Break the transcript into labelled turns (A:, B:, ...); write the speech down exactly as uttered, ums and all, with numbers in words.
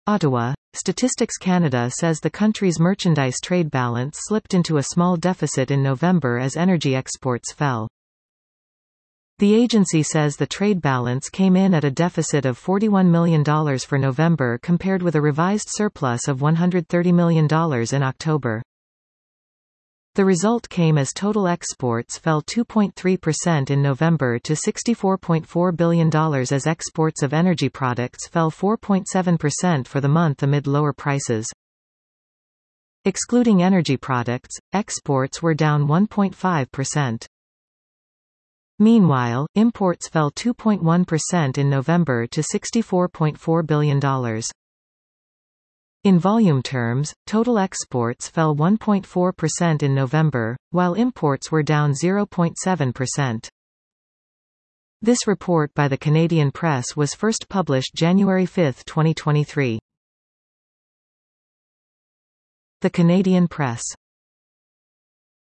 A: Ottawa. Statistics Canada says the country's merchandise trade balance slipped into a small deficit in November as energy exports fell. The agency says the trade balance came in at a deficit of forty-one million dollars for November compared with a revised surplus of one hundred thirty million dollars in October. The result came as total exports fell two point three percent in November to sixty-four point four billion dollars as exports of energy products fell four point seven percent for the month amid lower prices. Excluding energy products, exports were down one point five percent. Meanwhile, imports fell two point one percent in November to sixty-four point four billion dollars. In volume terms, total exports fell one point four percent in November, while imports were down zero point seven percent. This report by the Canadian Press was first published January fifth, twenty twenty-three. The Canadian Press.